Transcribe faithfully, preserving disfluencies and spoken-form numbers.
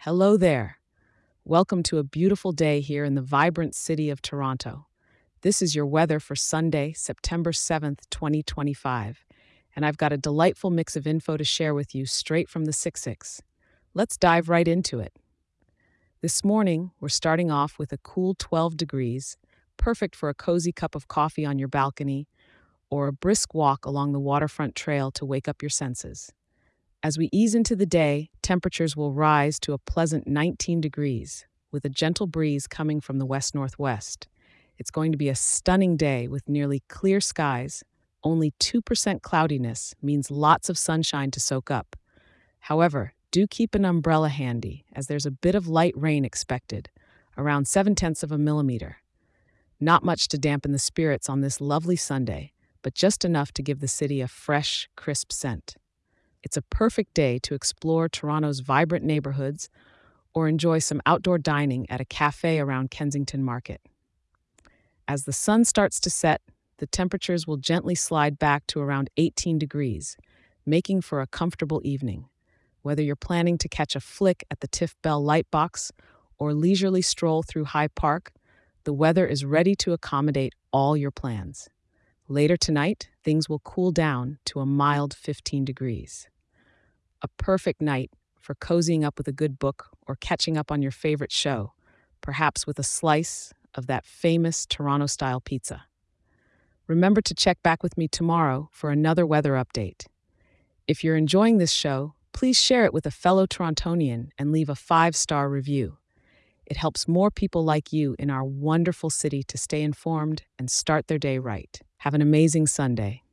Hello there. Welcome to a beautiful day here in the vibrant city of Toronto. This is your weather for Sunday, September seventh, twenty twenty-five, and I've got a delightful mix of info to share with you straight from the six six. Let's dive right into it. This morning, we're starting off with a cool twelve degrees, perfect for a cozy cup of coffee on your balcony or a brisk walk along the waterfront trail to wake up your senses. As we ease into the day, temperatures will rise to a pleasant nineteen degrees, with a gentle breeze coming from the west-northwest. It's going to be a stunning day with nearly clear skies. Only two percent cloudiness means lots of sunshine to soak up. However, do keep an umbrella handy, as there's a bit of light rain expected, around seven tenths of a millimeter. Not much to dampen the spirits on this lovely Sunday, but just enough to give the city a fresh, crisp scent. It's a perfect day to explore Toronto's vibrant neighborhoods or enjoy some outdoor dining at a cafe around Kensington Market. As the sun starts to set, the temperatures will gently slide back to around eighteen degrees, making for a comfortable evening. Whether you're planning to catch a flick at the Tiff Bell Lightbox or leisurely stroll through High Park, the weather is ready to accommodate all your plans. Later tonight, things will cool down to a mild fifteen degrees. A perfect night for cozying up with a good book or catching up on your favorite show, perhaps with a slice of that famous Toronto-style pizza. Remember to check back with me tomorrow for another weather update. If you're enjoying this show, please share it with a fellow Torontonian and leave a five-star review. It helps more people like you in our wonderful city to stay informed and start their day right. Have an amazing Sunday.